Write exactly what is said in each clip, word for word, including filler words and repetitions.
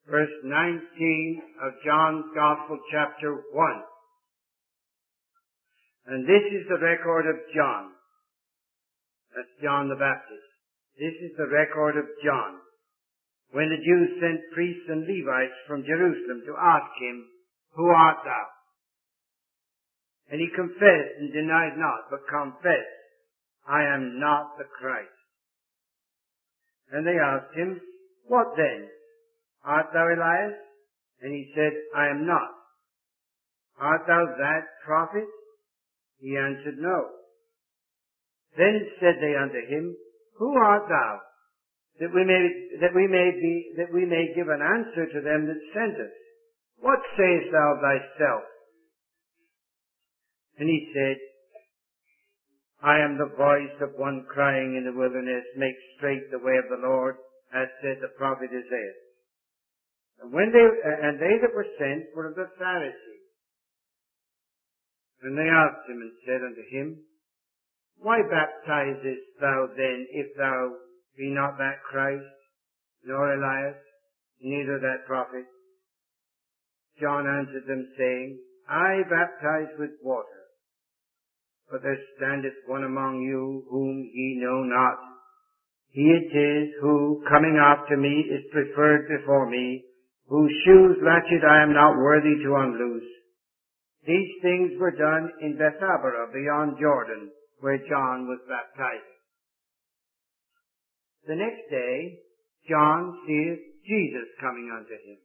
verse nineteen of John's Gospel, chapter one. And this is the record of John. That's John the Baptist. This is the record of John. When the Jews sent priests and Levites from Jerusalem to ask him, "Who art thou?" And he confessed and denied not, but confessed, "I am not the Christ." And they asked him, "What then? Art thou Elias?" And he said, "I am not." "Art thou that prophet?" He answered, "No." Then said they unto him, "Who art thou? That we may, that we may be, that we may give an answer to them that sent us. What sayest thou of thyself?" And he said, "I am the voice of one crying in the wilderness, make straight the way of the Lord, as said the prophet Isaiah." And when they, and they that were sent were of the Pharisees. And they asked him and said unto him, "Why baptizest thou then, if thou be not that Christ, nor Elias, neither that prophet?" John answered them, saying, "I baptize with water, but there standeth one among you whom ye know not. He it is who, coming after me, is preferred before me, whose shoes latchet I am not worthy to unloose." These things were done in Bethabara beyond Jordan, where John was baptizing. The next day, John seeth Jesus coming unto him,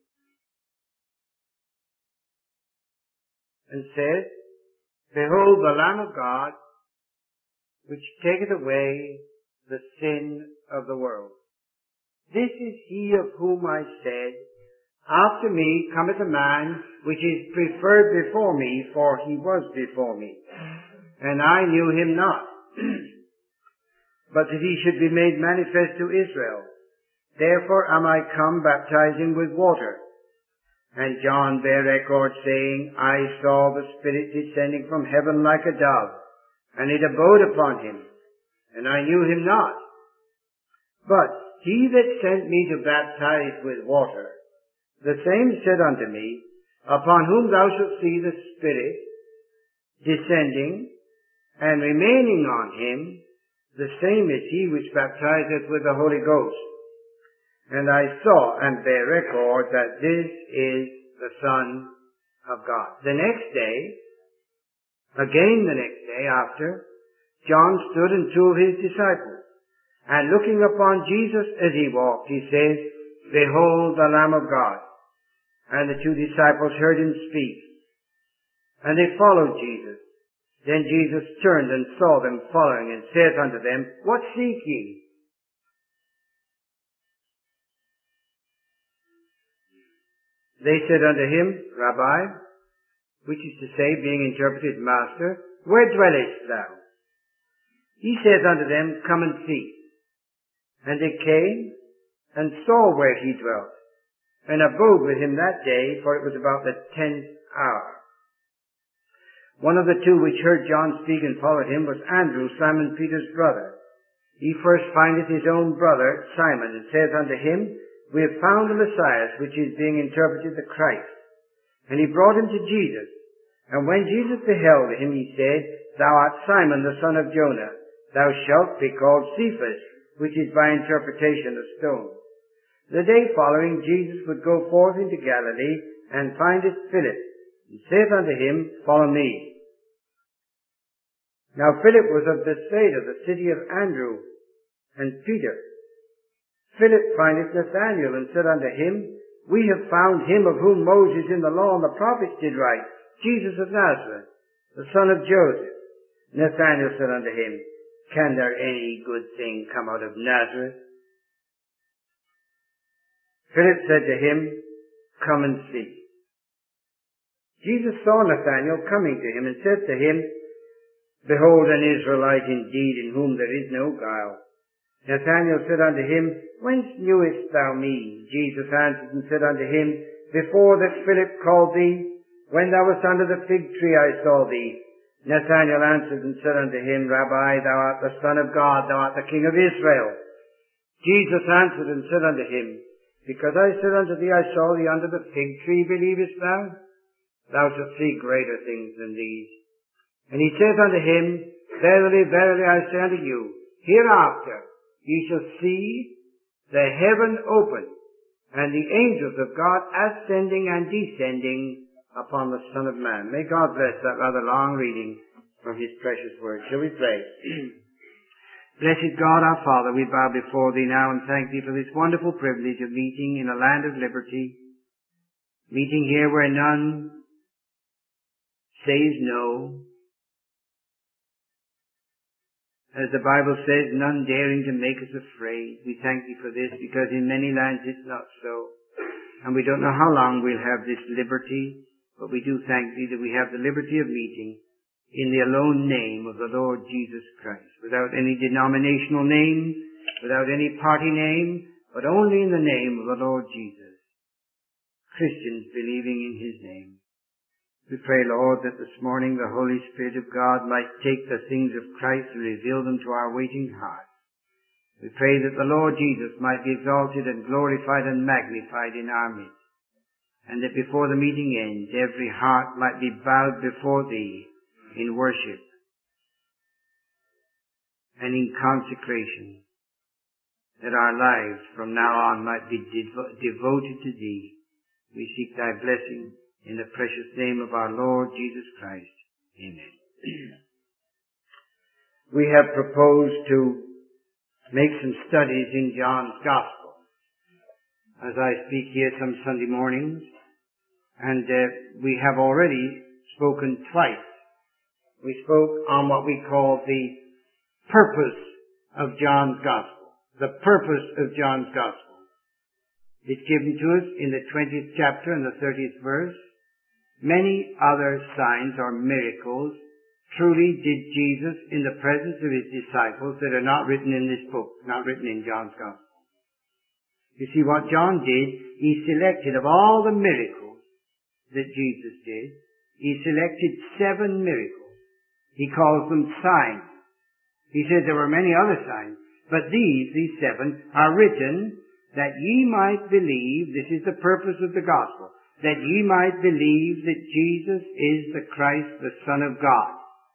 and said, "Behold the Lamb of God, which taketh away the sin of the world. This is he of whom I said, After me cometh a man which is preferred before me, for he was before me. And I knew him not, but that he should be made manifest to Israel. Therefore am I come baptizing with water." And John bare record, saying, "I saw the Spirit descending from heaven like a dove, and it abode upon him, and I knew him not. But he that sent me to baptize with water, the same said unto me, Upon whom thou shalt see the Spirit descending and remaining on him, the same is he which baptizeth with the Holy Ghost. And I saw and bear record that this is the Son of God." The next day, again the next day after, John stood and two of his disciples, and looking upon Jesus as he walked, he says, "Behold the Lamb of God." And the two disciples heard him speak, and they followed Jesus. Then Jesus turned and saw them following, and saith unto them, "What seek ye?" They said unto him, "Rabbi," which is to say, being interpreted, Master, "where dwellest thou?" He saith unto them, "Come and see." And they came and saw where he dwelt, and abode with him that day, for it was about the tenth hour. One of the two which heard John speak and followed him was Andrew, Simon Peter's brother. He first findeth his own brother Simon, and saith unto him, "We have found the Messiah," which is being interpreted the Christ. And he brought him to Jesus. And when Jesus beheld him, he said, "Thou art Simon the son of Jonah. Thou shalt be called Cephas," which is by interpretation a stone. The day following, Jesus would go forth into Galilee, and findeth Philip, and saith unto him, "Follow me." Now Philip was of Bethsaida, the city of Andrew and Peter. Philip findeth Nathanael, and said unto him, "We have found him of whom Moses in the law and the prophets did write, Jesus of Nazareth, the son of Joseph." Nathanael said unto him, "Can there any good thing come out of Nazareth?" Philip said to him, "Come and see." Jesus saw Nathanael coming to him, and said to him, "Behold an Israelite indeed, in whom there is no guile." Nathanael said unto him, "Whence knewest thou me?" Jesus answered and said unto him, "Before that Philip called thee, when thou wast under the fig tree, I saw thee." Nathanael answered and said unto him, "Rabbi, thou art the Son of God, thou art the King of Israel." Jesus answered and said unto him, Because I said unto thee, I saw thee under the fig tree, believest thou? Thou shalt see greater things than these. And he saith unto him, Verily, verily, I say unto you, hereafter ye shall see the heaven open, and the angels of God ascending and descending upon the Son of Man. May God bless that rather long reading from his precious word. Shall we pray? Blessed God, our Father, we bow before thee now and thank thee for this wonderful privilege of meeting in a land of liberty, meeting here where none says no. As the Bible says, none daring to make us afraid. We thank thee for this, because in many lands it's not so. And we don't know how long we'll have this liberty, but we do thank thee that we have the liberty of meeting in the alone name of the Lord Jesus Christ, without any denominational name, without any party name, but only in the name of the Lord Jesus. Christians believing in his name. We pray, Lord, that this morning the Holy Spirit of God might take the things of Christ and reveal them to our waiting hearts. We pray that the Lord Jesus might be exalted and glorified and magnified in our midst, and that before the meeting ends, every heart might be bowed before thee in worship and in consecration, that our lives from now on might be devo- devoted to thee. We seek thy blessing in the precious name of our Lord Jesus Christ. Amen. We have proposed to make some studies in John's Gospel as I speak here some Sunday mornings, and uh, we have already spoken twice. We spoke on what we call the purpose of John's Gospel. The purpose of John's Gospel. It's given to us in the twentieth chapter and the thirtieth verse. Many other signs or miracles truly did Jesus in the presence of his disciples that are not written in this book, not written in John's Gospel. You see, what John did, he selected of all the miracles that Jesus did, he selected seven miracles. He calls them signs. He says there were many other signs, but these, these seven, are written that ye might believe, this is the purpose of the Gospel, that ye might believe that Jesus is the Christ, the Son of God.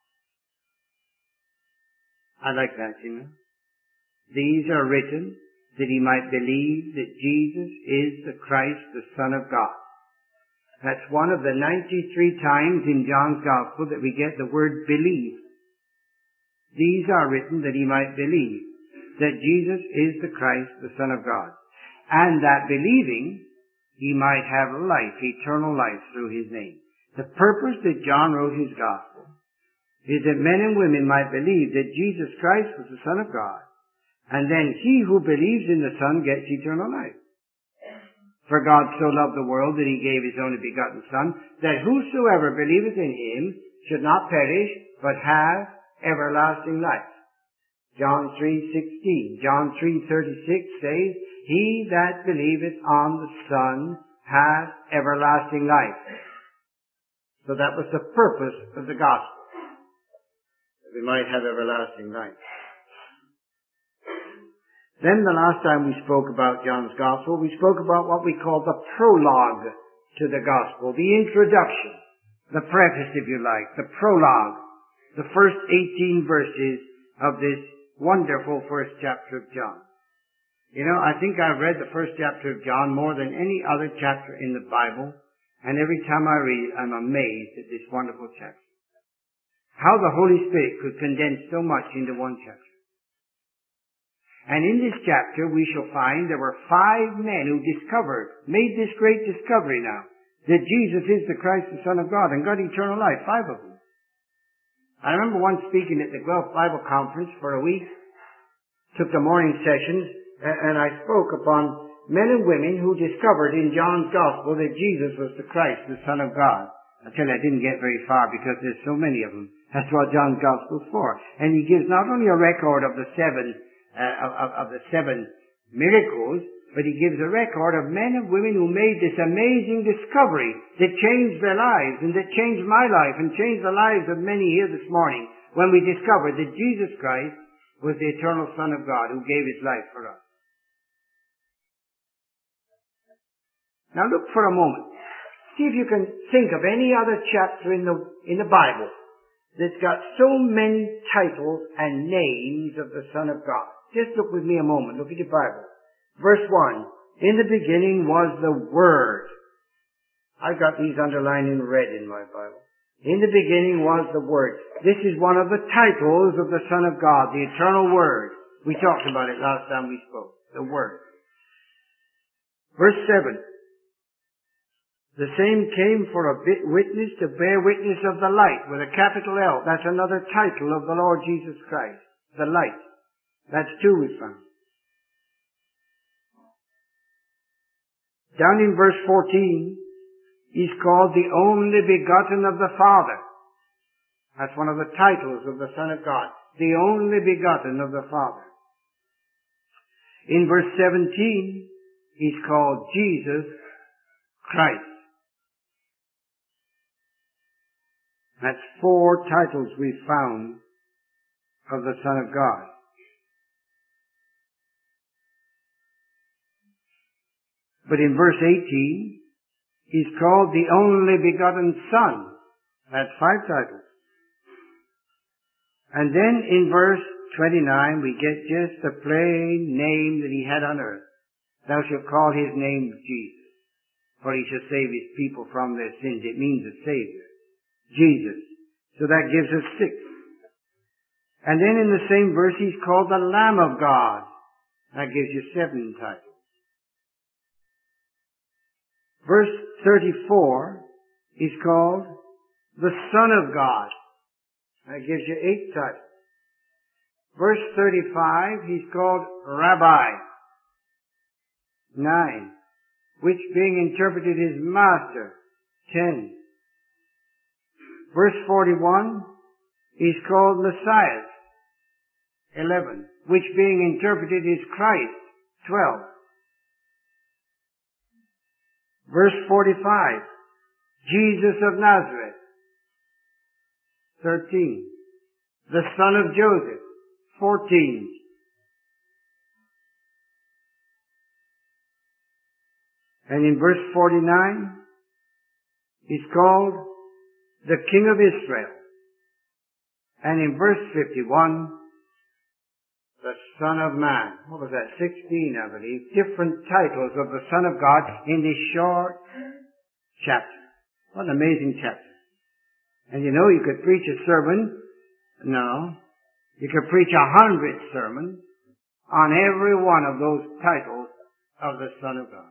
I like that, you know. These are written that ye might believe that Jesus is the Christ, the Son of God. That's one of the ninety-three times in John's Gospel that we get the word believe. These are written that ye might believe that Jesus is the Christ, the Son of God. And that believing, he might have life, eternal life through his name. The purpose that John wrote his Gospel is that men and women might believe that Jesus Christ was the Son of God, and then he who believes in the Son gets eternal life. For God so loved the world that he gave his only begotten Son, that whosoever believeth in him should not perish, but have everlasting life. John three sixteen. John three thirty-six says, He that believeth on the Son hath everlasting life. So that was the purpose of the Gospel, that we might have everlasting life. Then the last time we spoke about John's Gospel, we spoke about what we call the prologue to the Gospel, the introduction, the preface, if you like, the prologue, the first eighteen verses of this wonderful first chapter of John. You know, I think I've read the first chapter of John more than any other chapter in the Bible, and every time I read it, I'm amazed at this wonderful chapter. How the Holy Spirit could condense so much into one chapter. And in this chapter, we shall find there were five men who discovered, made this great discovery now, that Jesus is the Christ, the Son of God, and got eternal life, five of them. I remember once speaking at the Guelph Bible Conference for a week, took the morning sessions, and I spoke upon men and women who discovered in John's Gospel that Jesus was the Christ, the Son of God. I tell you, I didn't get very far because there's so many of them. That's what John's Gospel is for. And he gives not only a record of the seven, uh, of, of the seven miracles, but he gives a record of men and women who made this amazing discovery that changed their lives and that changed my life and changed the lives of many here this morning when we discovered that Jesus Christ was the eternal Son of God who gave his life for us. Now look for a moment. See if you can think of any other chapter in the, in the Bible that's got so many titles and names of the Son of God. Just look with me a moment. Look at your Bible. Verse one. In the beginning was the Word. I've got these underlined in red in my Bible. In the beginning was the Word. This is one of the titles of the Son of God, the eternal Word. We talked about it last time we spoke. The Word. Verse seven. The same came for a witness to bear witness of the light with a capital L. That's another title of the Lord Jesus Christ. The light. That's two we found. Down in verse fourteen, he's called the only begotten of the Father. That's one of the titles of the Son of God. The only begotten of the Father. In verse seventeen, he's called Jesus Christ. That's four titles we found of the Son of God. But in verse eighteen, he's called the only begotten Son. That's five titles. And then in verse twenty-nine, we get just the plain name that he had on earth. Thou shalt call his name Jesus, for he shall save his people from their sins. It means a Savior. Jesus. So that gives us six. And then in the same verse, he's called the Lamb of God. That gives you seven titles. Verse thirty-four, he's called the Son of God. That gives you eight titles. Verse thirty-five, he's called Rabbi. Nine. Which being interpreted is Master. Ten. Verse forty-one, he's called Messiah. Eleven. Which being interpreted is Christ. Twelve. Verse forty-five, Jesus of Nazareth. Thirteen. The son of Joseph. Fourteen. And in verse forty-nine, he's called the King of Israel. And in verse fifty-one, the Son of Man. What was that? Sixteen, I believe. Different titles of the Son of God in this short chapter. What an amazing chapter. And you know, you could preach a sermon. No. You could preach a hundred sermons on every one of those titles of the Son of God.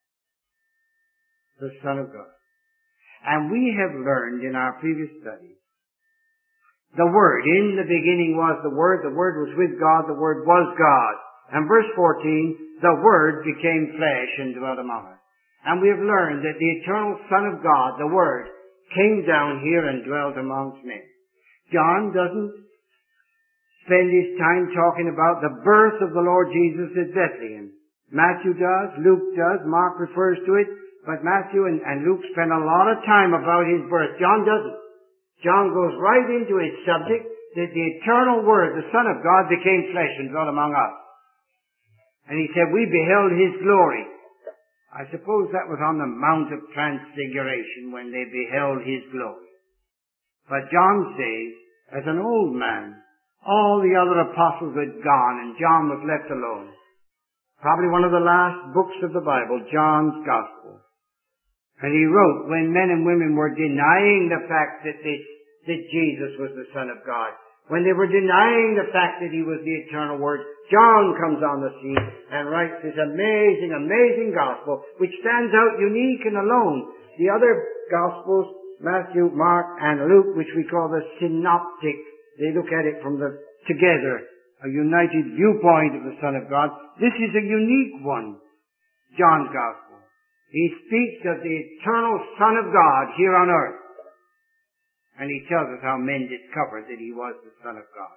The Son of God. And we have learned in our previous studies, the Word, in the beginning was the Word, the Word was with God, the Word was God. And verse fourteen, the Word became flesh and dwelt among us. And we have learned that the eternal Son of God, the Word, came down here and dwelt amongst men. John doesn't spend his time talking about the birth of the Lord Jesus at Bethlehem. Matthew does, Luke does, Mark refers to it, but Matthew and, and Luke spend a lot of time about his birth. John doesn't. John goes right into his subject that the eternal Word, the Son of God, became flesh and dwelt among us. And he said, we beheld his glory. I suppose that was on the Mount of Transfiguration when they beheld his glory. But John says, as an old man, all the other apostles had gone and John was left alone. Probably one of the last books of the Bible, John's Gospel. And he wrote when men and women were denying the fact that this, that Jesus was the Son of God. When they were denying the fact that he was the eternal Word, John comes on the scene and writes this amazing, amazing gospel, which stands out unique and alone. The other gospels, Matthew, Mark, and Luke, which we call the synoptic, they look at it from the together, a united viewpoint of the Son of God. This is a unique one, John's gospel. He speaks of the eternal Son of God here on earth. And he tells us how men discovered that he was the Son of God.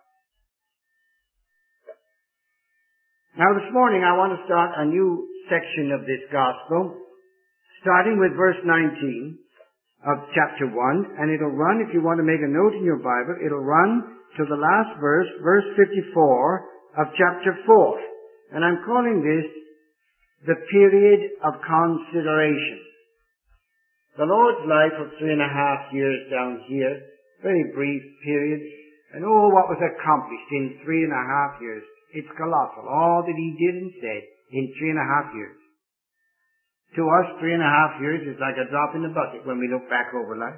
Now this morning I want to start a new section of this gospel, starting with verse nineteen of chapter one, and it'll run, if you want to make a note in your Bible, it'll run to the last verse, verse fifty-four of chapter four. And I'm calling this the period of consideration. The Lord's life of three and a half years down here, very brief period, and oh, what was accomplished in three and a half years. It's colossal, all that he did and said in three and a half years. To us, three and a half years is like a drop in the bucket when we look back over life.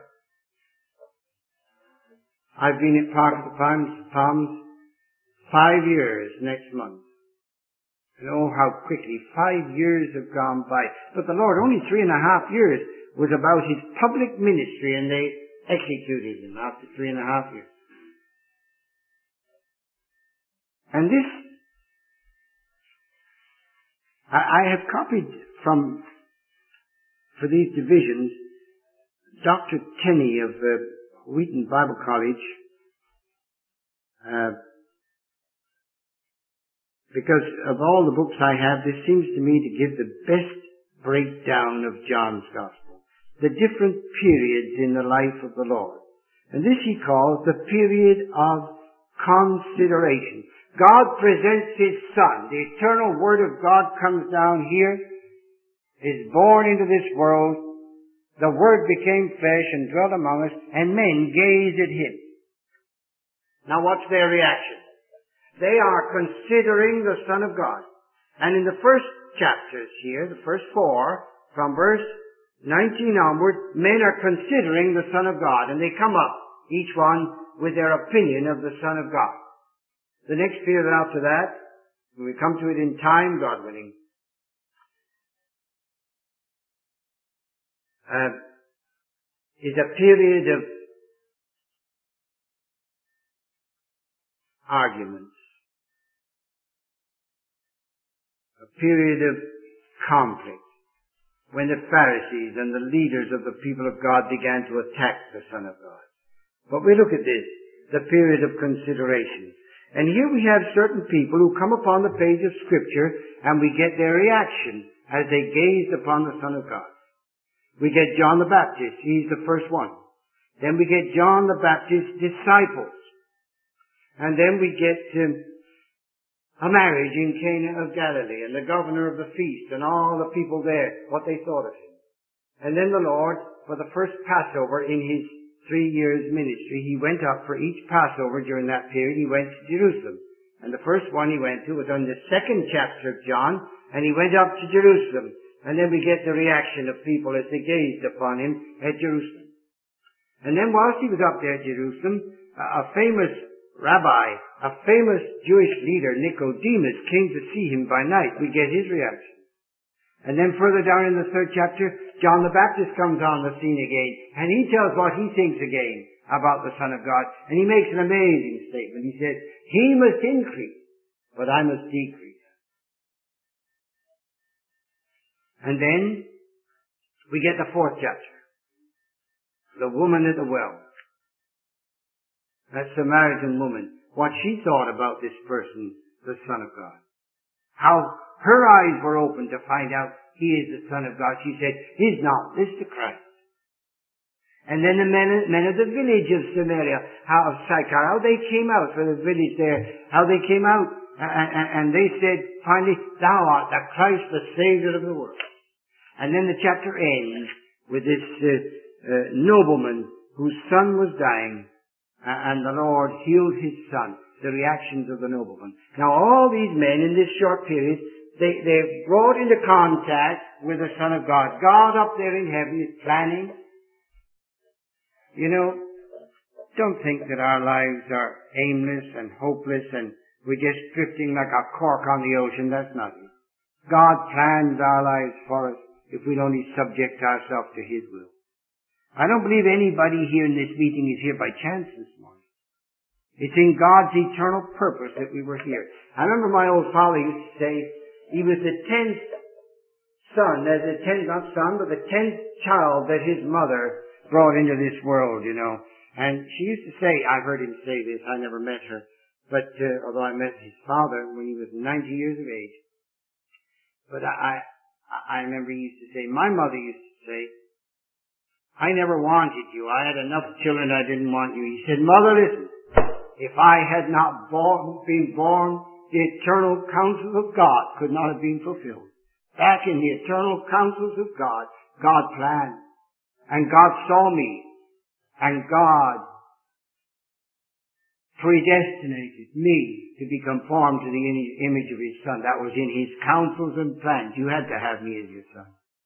I've been at Park of the Palms, Palms five years next month. And oh, how quickly five years have gone by. But the Lord, only three and a half years was about his public ministry, and they executed him after three and a half years. And this, I, I have copied from, for these divisions, Doctor Tenney of uh, Wheaton Bible College, uh, because of all the books I have, this seems to me to give the best breakdown of John's Gospel. The different periods in the life of the Lord. And this he calls the period of consideration. God presents his Son. The eternal Word of God comes down here, is born into this world. The Word became flesh and dwelt among us, and men gazed at him. Now what's their reaction? They are considering the Son of God. And in the first chapters here, the first four, from verse nineteen onward, men are considering the Son of God, and they come up, each one with their opinion of the Son of God. The next period after that, when we come to it in time, God willing, uh, is a period of arguments, a period of conflict, when the Pharisees and the leaders of the people of God began to attack the Son of God. But we look at this, the period of consideration. And here we have certain people who come upon the page of Scripture, and we get their reaction as they gazed upon the Son of God. We get John the Baptist. He's the first one. Then we get John the Baptist's disciples. And then we get um, a marriage in Cana of Galilee, and the governor of the feast, and all the people there, what they thought of him. And then the Lord, for the first Passover in his three years ministry, he went up for each Passover during that period. He went to Jerusalem. And the first one he went to was on the second chapter of John, and he went up to Jerusalem. And then we get the reaction of people as they gazed upon him at Jerusalem. And then whilst he was up there at Jerusalem, a famous rabbi, a famous Jewish leader, Nicodemus, came to see him by night. We get his reaction. And then further down in the third chapter, John the Baptist comes on the scene again, and he tells what he thinks again about the Son of God. And he makes an amazing statement. He says, he must increase, but I must decrease. And then we get the fourth chapter. The woman at the well. That Samaritan woman. What she thought about this person, the Son of God. How her eyes were open to find out he is the Son of God. She said, is not this the Christ? And then the men, men of the village of Samaria, how of Sychar, how they came out for the village there, how they came out, and, and they said, finally, thou art the Christ, the Savior of the world. And then the chapter ends with this uh, uh, nobleman whose son was dying, and the Lord healed his son. The reactions of the nobleman. Now all these men in this short period, they, they're brought into contact with the Son of God. God up there in heaven is planning. You know, don't think that our lives are aimless and hopeless and we're just drifting like a cork on the ocean. That's not it. God plans our lives for us if we'll only subject ourselves to his will. I don't believe anybody here in this meeting is here by chance this morning. It's in God's eternal purpose that we were here. I remember my old father used to say he was the tenth son, as the tenth, not son, but the tenth child that his mother brought into this world, you know. And she used to say, I've heard him say this, I never met her, but uh, although I met his father when he was ninety years of age. But I, I, I remember he used to say, my mother used to say, I never wanted you. I had enough children, I didn't want you. He said, Mother, listen. If I had not born, been born, the eternal counsel of God could not have been fulfilled. Back in the eternal counsels of God, God planned. And God saw me. And God predestinated me to be conformed to the image of His Son. That was in His counsels and plans. You had to have me as your son.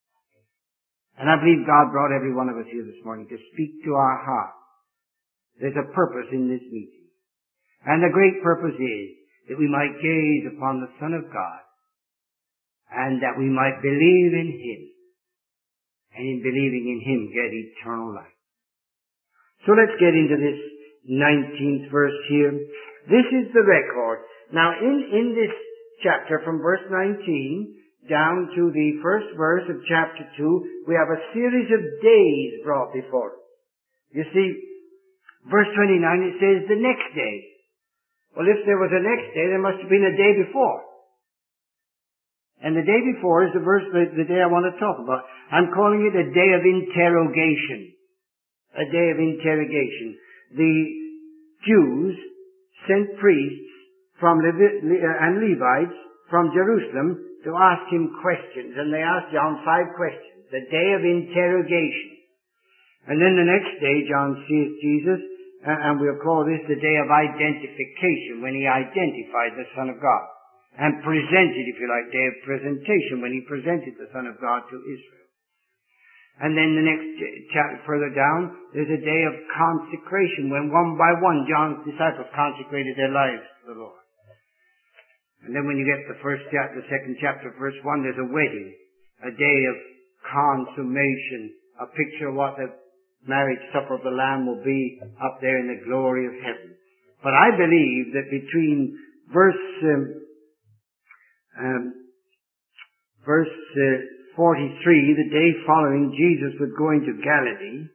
And I believe God brought every one of us here this morning to speak to our heart. There's a purpose in this meeting. And the great purpose is that we might gaze upon the Son of God and that we might believe in Him. And in believing in Him, get eternal life. So let's get into this nineteenth verse here. This is the record. Now in, in this chapter from verse nineteen down to the first verse of chapter two, we have a series of days brought before us. You see, verse twenty-nine, it says the next day. Well, if there was a next day, there must have been a day before. And the day before is the verse, the, the day I want to talk about. I'm calling it a day of interrogation. A day of interrogation. The Jews sent priests from Levi- and Levites from Jerusalem to ask him questions. And they asked John five questions. The day of interrogation. And then the next day, John sees Jesus, and we'll call this the day of identification, when he identified the Son of God. And presented, if you like, day of presentation, when he presented the Son of God to Israel. And then the next chapter further down, there's a day of consecration, when one by one John's disciples consecrated their lives to the Lord. And then when you get to the first chapter, the second chapter, verse one, there's a wedding, a day of consummation, a picture of what the marriage supper of the Lamb will be up there in the glory of heaven. But I believe that between verse um, um, verse uh, forty-three, the day following Jesus was going to Galilee.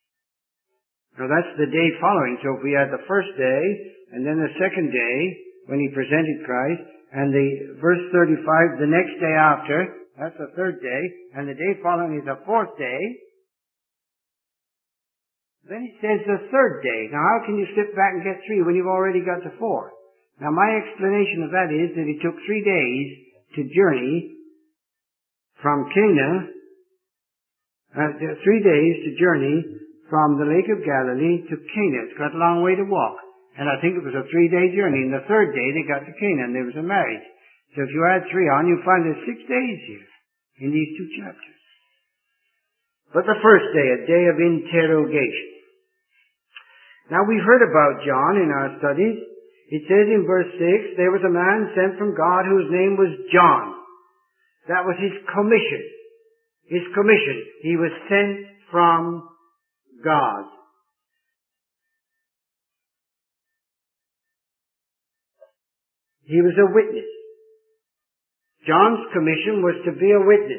Now that's the day following. So if we had the first day, and then the second day, when he presented Christ, and the verse thirty-five, the next day after, that's the third day, and the day following is the fourth day, then it says the third day. Now how can you slip back and get three when you've already got to four? Now my explanation of that is that it took three days to journey from Cana, uh, three days to journey from the Lake of Galilee to Cana. It's got a long way to walk. And I think it was a three-day journey. And the third day they got to Cana and there was a marriage. So if you add three on, you find there's six days here in these two chapters. But the first day, a day of interrogation. Now we've heard about John in our studies. It says in verse six, there was a man sent from God whose name was John. That was his commission. His commission. He was sent from God. He was a witness. John's commission was to be a witness.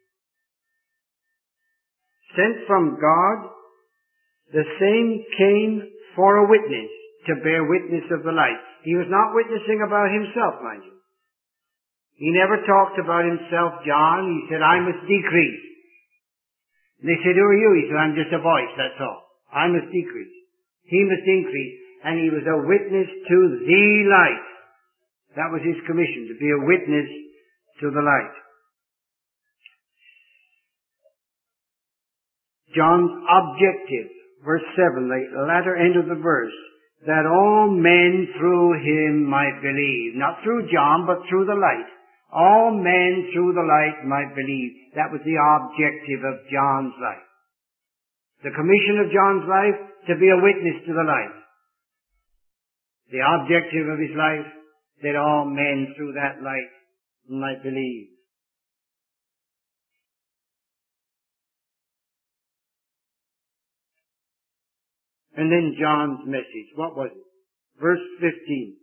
Sent from God, the same came for a witness, to bear witness of the light. He was not witnessing about himself, mind you. He never talked about himself, John. He said, I must decrease. And they said, who are you? He said, I'm just a voice, that's all. I must decrease. He must increase. And he was a witness to the light. That was his commission, to be a witness to the light. John's objective, verse seven, the latter end of the verse, that all men through him might believe. Not through John, but through the light. All men through the light might believe. That was the objective of John's life. The commission of John's life, to be a witness to the light. The objective of his life, that all men through that light might believe. And then John's message, what was it? Verse fifteen.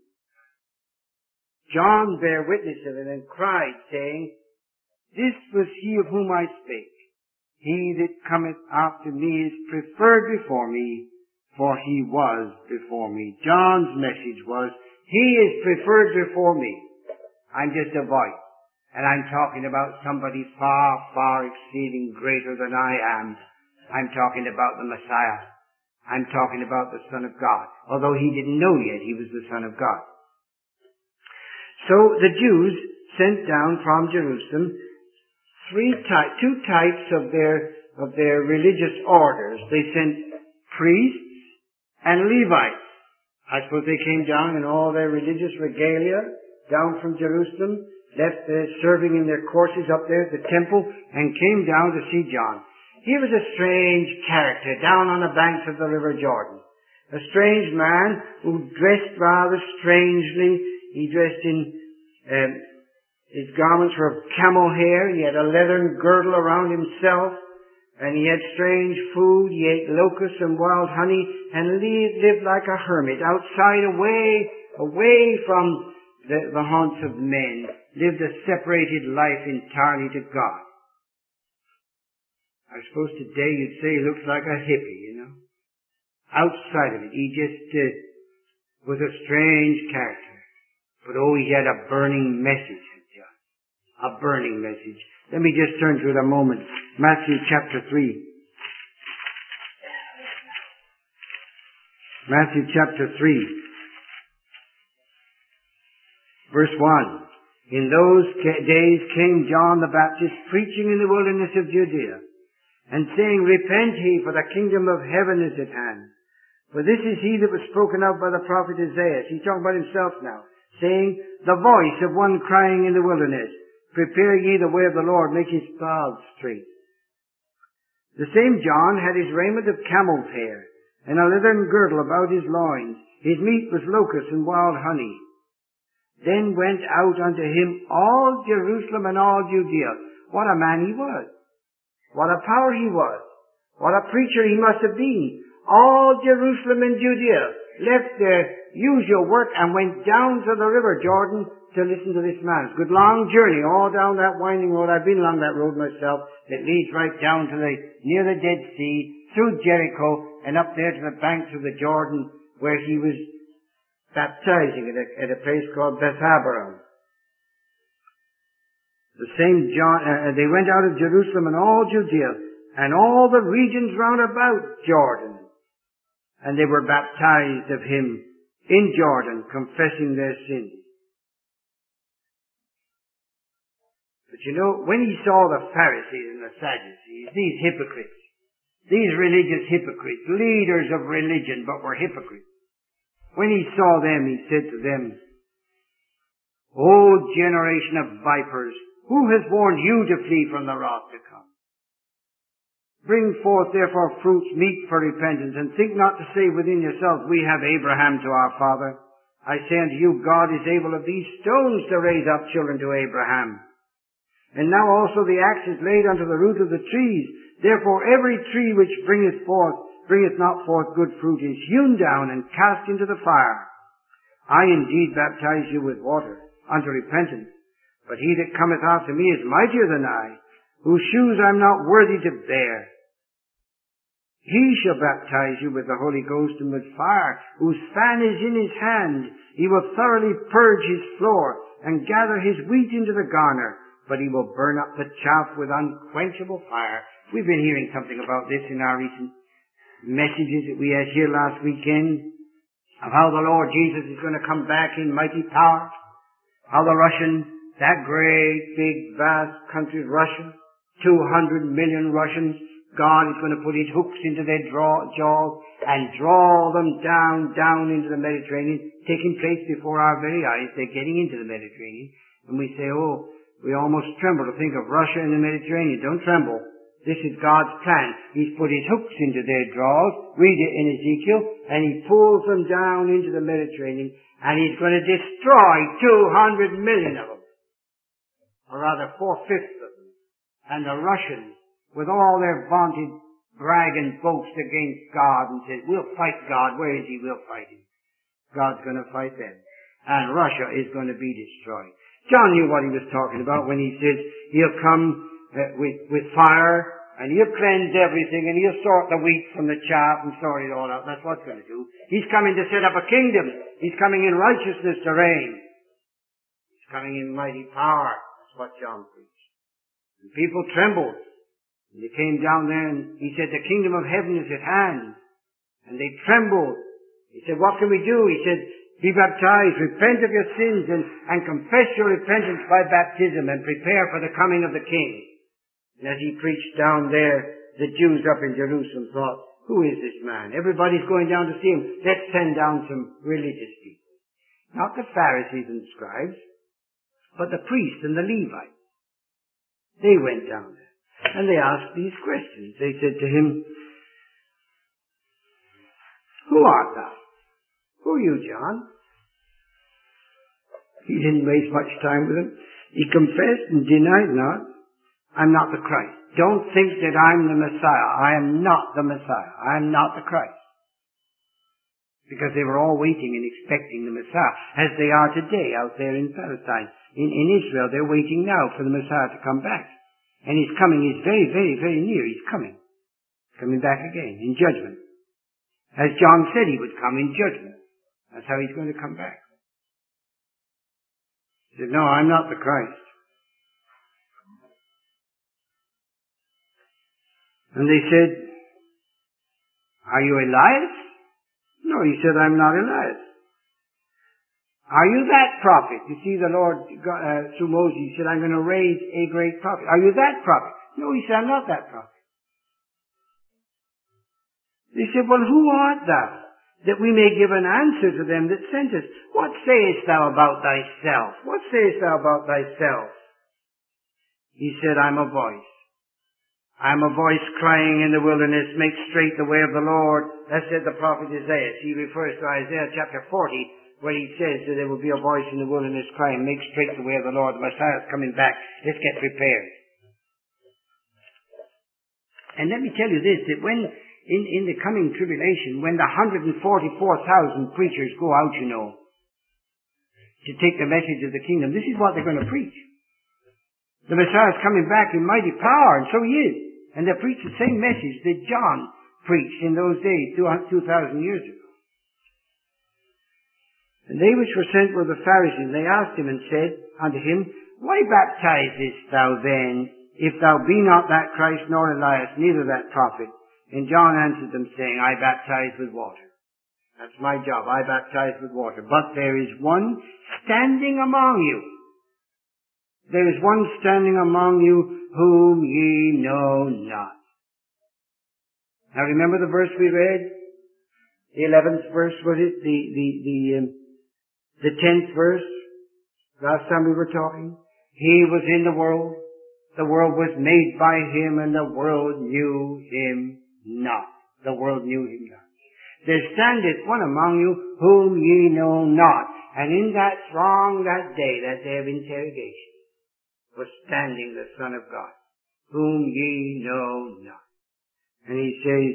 John bare witness of it and cried, saying, this was he of whom I spake. He that cometh after me is preferred before me, for he was before me. John's message was, he is preferred before me. I'm just a voice. And I'm talking about somebody far, far exceeding greater than I am. I'm talking about the Messiah. I'm talking about the Son of God. Although he didn't know yet he was the Son of God. So the Jews sent down from Jerusalem three ty- two types of their of their religious orders. They sent priests and Levites. I suppose they came down in all their religious regalia down from Jerusalem, left uh, serving in their courses up there at the temple, and came down to see John. He was a strange character down on the banks of the River Jordan. A strange man who dressed rather strangely. He dressed in um, his garments were of camel hair. He had a leathern girdle around himself. And he had strange food. He ate locusts and wild honey and lived, lived like a hermit outside, away, away from the, the haunts of men. Lived a separated life entirely to God. I suppose today you'd say he looks like a hippie, you know. Outside of it, he just uh, was a strange character. But oh, he had a burning message. A burning message. Let me just turn to it a moment. Matthew chapter three. Matthew chapter three. Verse one. In those days came John the Baptist preaching in the wilderness of Judea and saying, Repent ye, for the kingdom of heaven is at hand. For this is he that was spoken of by the prophet Isaiah. He's talking about himself now, saying, The voice of one crying in the wilderness, Prepare ye the way of the Lord, make his paths straight. The same John had his raiment of camel's hair, and a leathern girdle about his loins. His meat was locusts and wild honey. Then went out unto him all Jerusalem and all Judea. What a man he was. What a power he was. What a preacher he must have been. All Jerusalem and Judea left their usual work and went down to the River Jordan to listen to this man. It's a good long journey all down that winding road. I've been along that road myself. It leads right down to the, near the Dead Sea, through Jericho, and up there to the banks of the Jordan, where he was baptizing at a, at a place called Bethabara. The same John, uh, they went out of Jerusalem and all Judea, and all the regions round about Jordan. And they were baptized of him in Jordan, confessing their sins. But you know, when he saw the Pharisees and the Sadducees, these hypocrites, these religious hypocrites, leaders of religion, but were hypocrites, when he saw them, he said to them, O generation of vipers, who has warned you to flee from the wrath to come? Bring forth therefore fruits meet for repentance, and think not to say within yourselves, We have Abraham to our father. I say unto you, God is able of these stones to raise up children to Abraham. And now also the axe is laid unto the root of the trees. Therefore every tree which bringeth forth, bringeth not forth good fruit, is hewn down and cast into the fire. I indeed baptize you with water unto repentance, but he that cometh after me is mightier than I, whose shoes I am not worthy to bear. He shall baptize you with the Holy Ghost and with fire, whose fan is in his hand. He will thoroughly purge his floor and gather his wheat into the garner, but he will burn up the chaff with unquenchable fire. We've been hearing something about this in our recent messages that we had here last weekend, of how the Lord Jesus is going to come back in mighty power, how the Russian, that great, big, vast country, Russia, two hundred million Russians, God is going to put his hooks into their draw, jaws and draw them down, down into the Mediterranean, taking place before our very eyes. They're getting into the Mediterranean. And we say, oh, we almost tremble to think of Russia in the Mediterranean. Don't tremble. This is God's plan. He's put his hooks into their draws. Read it in Ezekiel. And he pulls them down into the Mediterranean. And he's going to destroy two hundred million of them. Or rather, four-fifths of them. And the Russians, with all their vaunted brag and boast against God, and says, we'll fight God. Where is he? We'll fight him. God's going to fight them. And Russia is going to be destroyed. John knew what he was talking about when he says he'll come uh, with, with fire, and he'll cleanse everything, and he'll sort the wheat from the chaff and sort it all out. That's what he's going to do. He's coming to set up a kingdom. He's coming in righteousness to reign. He's coming in mighty power. That's what John preached. And people trembled. And they came down there and he said, the kingdom of heaven is at hand. And they trembled. He said, what can we do? He said, be baptized, repent of your sins, and, and confess your repentance by baptism, and prepare for the coming of the King. And as he preached down there, the Jews up in Jerusalem thought, who is this man? Everybody's going down to see him. Let's send down some religious people. Not the Pharisees and scribes, but the priests and the Levites. They went down there. And they asked these questions. They said to him, who art thou? Who are you, John? He didn't waste much time with them. He confessed and denied not, I'm not the Christ. Don't think that I'm the Messiah. I am not the Messiah. I am not the Christ. Because they were all waiting and expecting the Messiah, as they are today out there in Palestine. In, in Israel, they're waiting now for the Messiah to come back. And He's coming. He's very, very, very near. He's coming. Coming back again in judgment. As John said He would come in judgment. That's how He's going to come back. He said, no, I'm not the Christ. And they said, are you Elias? No, he said, I'm not Elias. Are you that prophet? You see, the Lord, uh, through Moses, He said, I'm going to raise a great prophet. Are you that prophet? No, he said, I'm not that prophet. They said, well, who art thou, that we may give an answer to them that sent us? What sayest thou about thyself? What sayest thou about thyself? He said, I'm a voice. I'm a voice crying in the wilderness, make straight the way of the Lord. That said the prophet Isaiah. He refers to Isaiah chapter forty, where he says that there will be a voice in the wilderness crying, make straight the way of the Lord. The Messiah is coming back. Let's get prepared. And let me tell you this, that when, in, in the coming tribulation, when the one hundred forty-four thousand preachers go out, you know, to take the message of the kingdom, this is what they're going to preach. The Messiah is coming back in mighty power, and so He is. And they preach the same message that John preached in those days, two thousand years ago. And they which were sent were the Pharisees. They asked Him and said unto Him, why baptizest thou then, if thou be not that Christ, nor Elias, neither that prophet? And John answered them, saying, I baptize with water. That's my job. I baptize with water. But there is one standing among you. There is one standing among you whom ye know not. Now remember the verse we read? The eleventh verse, was it? The, the, the, um, the tenth verse? Last time we were talking? He was in the world. The world was made by Him, and the world knew Him not. The world knew Him not. There standeth one among you whom ye know not. And in that throng that day, that day of interrogation, was standing the Son of God, whom ye know not. And He says,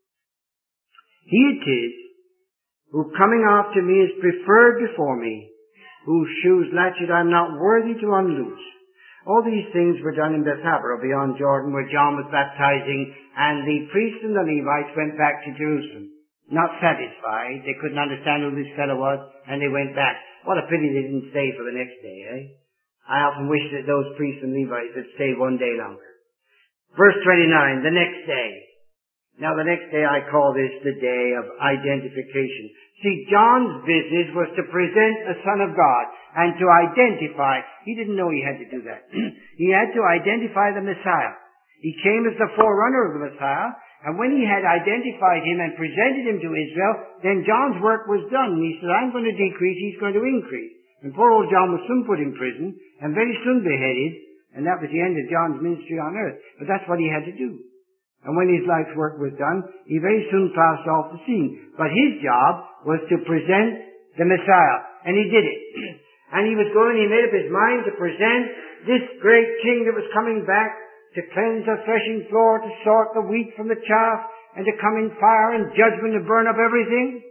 He it is, who coming after me is preferred before me, whose shoes latchet I am not worthy to unloose. All these things were done in Bethabara beyond Jordan, where John was baptizing, and the priests and the Levites went back to Jerusalem. Not satisfied, they couldn't understand who this fellow was, and they went back. What a pity they didn't stay for the next day, eh? I often wish that those priests and Levites had stayed one day longer. Verse twenty-nine, the next day. Now the next day I call this the day of identification. See, John's business was to present the Son of God and to identify. He didn't know he had to do that. He had to identify the Messiah. He came as the forerunner of the Messiah, and when he had identified Him and presented Him to Israel, then John's work was done. And he said, I'm going to decrease, He's going to increase. And poor old John was soon put in prison, and very soon beheaded, and that was the end of John's ministry on earth. But that's what he had to do. And when his life's work was done, he very soon passed off the scene. But his job was to present the Messiah, and he did it. And he was going, he made up his mind to present this great King that was coming back to cleanse the threshing floor, to sort the wheat from the chaff, and to come in fire and judgment to burn up everything.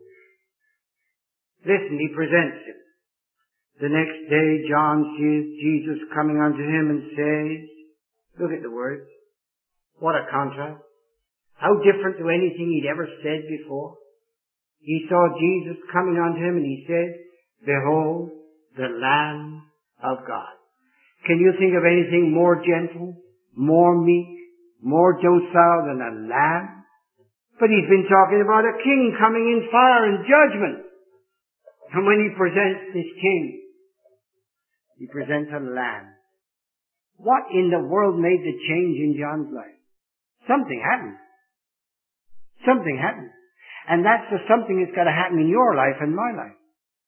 Listen, he presents Him. The next day, John sees Jesus coming unto him and says, look at the words. What a contrast. How different to anything he'd ever said before. He saw Jesus coming unto him and he said, behold, the Lamb of God. Can you think of anything more gentle, more meek, more docile than a lamb? But he's been talking about a king coming in fire and judgment. And when he presents this king, He presents a lamb. What in the world made the change in John's life? Something happened. Something happened. And that's the something that's got to happen in your life and my life.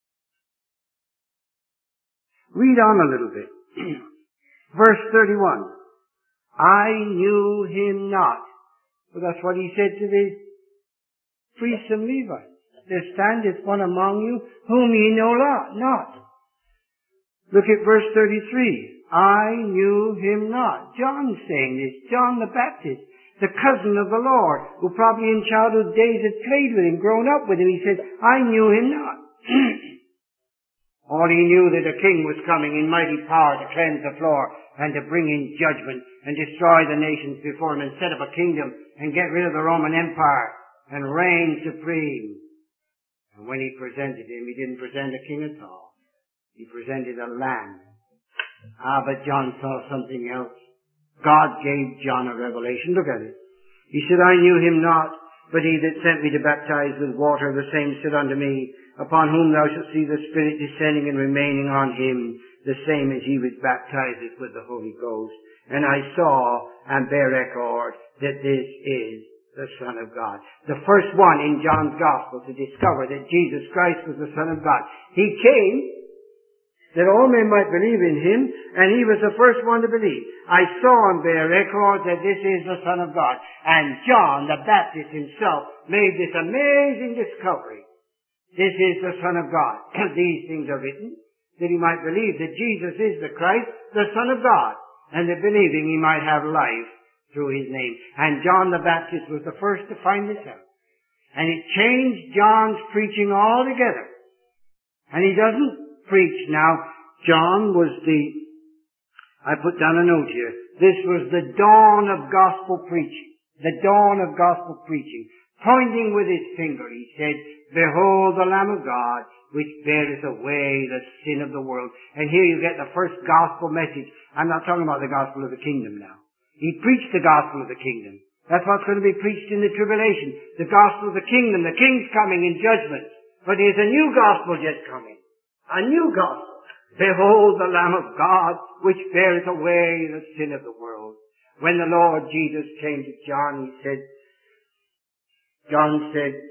Read on a little bit. Verse thirty-one. I knew him not. Well, that's what he said to the priests and Levites. There standeth one among you whom ye know not. Look at verse thirty-three. I knew him not. John's saying this. John the Baptist, the cousin of the Lord, who probably in childhood days had played with him, grown up with him. He said, I knew him not. All he knew that a king was coming in mighty power to cleanse the floor and to bring in judgment and destroy the nations before him and set up a kingdom and get rid of the Roman Empire and reign supreme. And when he presented him, he didn't present a king at all. He presented a lamb. Ah, but John saw something else. God gave John a revelation. Look at it. He said, I knew him not, but he that sent me to baptize with water, the same said unto me, upon whom thou shalt see the Spirit descending and remaining on him, the same as he which baptizeth with the Holy Ghost. And I saw and bear record that this is the Son of God. The first one in John's Gospel to discover that Jesus Christ was the Son of God. He came that all men might believe in him, and he was the first one to believe. I saw and bear record that this is the Son of God. And John the Baptist himself made this amazing discovery. This is the Son of God. These things are written that he might believe that Jesus is the Christ, the Son of God, and that believing he might have life through his name. And John the Baptist was the first to find this out. And it changed John's preaching altogether. And he doesn't preach now. John was the, I put down a note here, this was the dawn of gospel preaching. The dawn of gospel preaching. Pointing with his finger, he said, behold the Lamb of God, which beareth away the sin of the world. And here you get the first gospel message. I'm not talking about the gospel of the kingdom now. He preached the gospel of the kingdom. That's what's going to be preached in the tribulation. The gospel of the kingdom. The king's coming in judgment. But there's a new gospel just coming. A new gospel. Behold the Lamb of God, which beareth away the sin of the world. When the Lord Jesus came to John, he said, John said,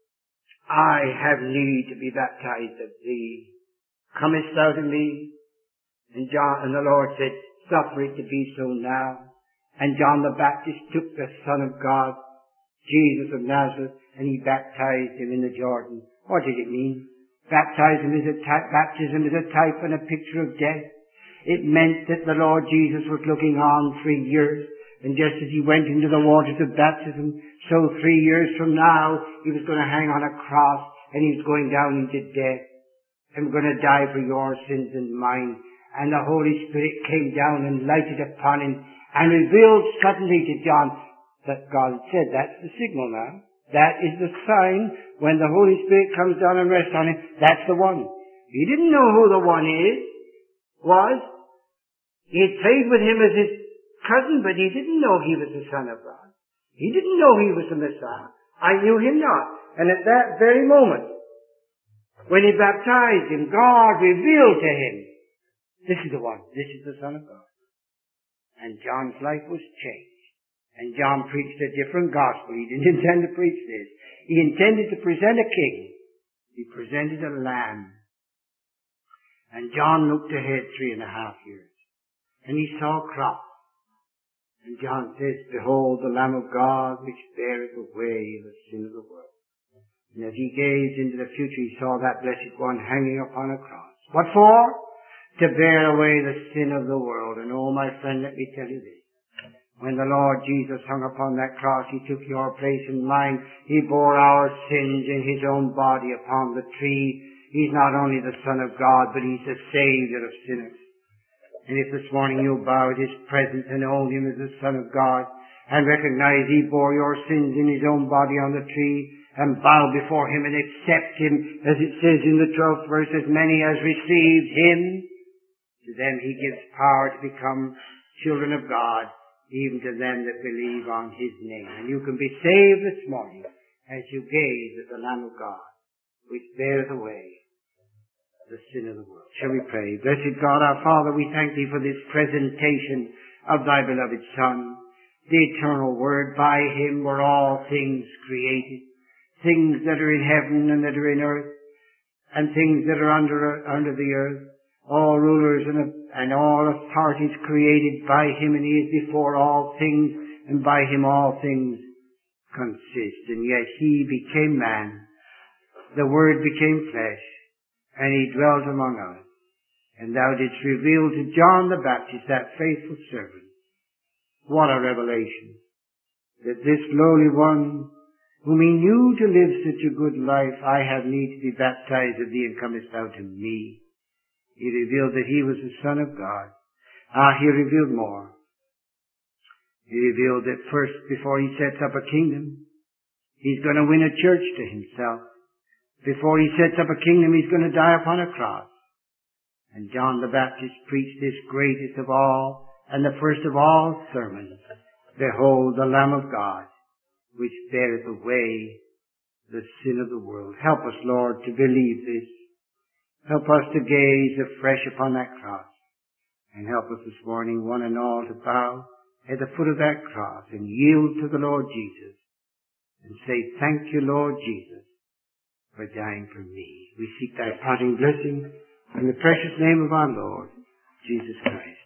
I have need to be baptized of thee. Comest thou to me? And John, and the Lord said, suffer it to be so now. And John the Baptist took the Son of God, Jesus of Nazareth, and he baptized him in the Jordan. What did it mean? Baptism is a type, baptism is a type and a picture of death. It meant that the Lord Jesus was looking on three years, and just as he went into the waters of baptism, so three years from now, he was going to hang on a cross, and he was going down into death, and going to die for your sins and mine. And the Holy Spirit came down and lighted upon him, and revealed suddenly to John that God said, that's the signal now. That is the sign when the Holy Spirit comes down and rests on him. That's the one. He didn't know who the one is, was. He had played with him as his cousin, but he didn't know he was the Son of God. He didn't know he was the Messiah. I knew him not. And at that very moment, when he baptized him, God revealed to him, this is the one. This is the Son of God. And John's life was changed. And John preached a different gospel. He didn't intend to preach this. He intended to present a king. He presented a lamb. And John looked ahead three and a half years. And he saw a cross. And John says, behold the Lamb of God, which beareth away the sin of the world. And as he gazed into the future, he saw that blessed one hanging upon a cross. What for? To bear away the sin of the world. And oh, my friend, let me tell you this. When the Lord Jesus hung upon that cross, he took your place and mine. He bore our sins in his own body upon the tree. He's not only the Son of God, but he's the Savior of sinners. And if this morning you bow at his presence and own him as the Son of God, and recognize he bore your sins in his own body on the tree, and bow before him and accept him, as it says in the twelfth verse, as many as received him, to them he gives power to become children of God, even to them that believe on his name. And you can be saved this morning as you gaze at the Lamb of God, which beareth away the sin of the world. Shall we pray? Blessed God, our Father, we thank Thee for this presentation of Thy beloved Son, the eternal Word. By Him were all things created, things that are in heaven and that are in earth, and things that are under under the earth, all rulers and, and all authorities created by Him, and He is before all things, and by Him all things consist. And yet He became man, the Word became flesh, and He dwelt among us. And Thou didst reveal to John the Baptist, that faithful servant, what a revelation, that this lowly one, whom He knew to live such a good life, I have need to be baptized of Thee, and comest Thou to me. He revealed that He was the Son of God. Ah, He revealed more. He revealed that first, before He sets up a kingdom, He's going to win a church to Himself. Before He sets up a kingdom, He's going to die upon a cross. And John the Baptist preached this greatest of all and the first of all sermons. Behold the Lamb of God, which beareth away the sin of the world. Help us, Lord, to believe this. Help us to gaze afresh upon that cross. And help us this morning, one and all, to bow at the foot of that cross and yield to the Lord Jesus and say, thank you, Lord Jesus, for dying for me. We seek Thy parting blessing in the precious name of our Lord, Jesus Christ.